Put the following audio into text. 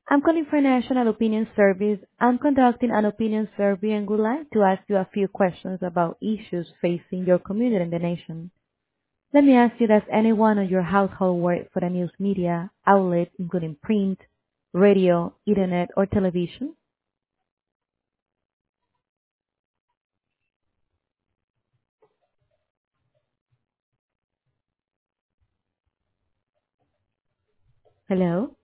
I'm calling for National Opinion Service. I'm conducting an opinion survey and would like to ask you a few questions about issues facing your community and the nation. Let me ask you, does anyone in your household work for the news media outlet, including print, radio, internet, or television? Hello?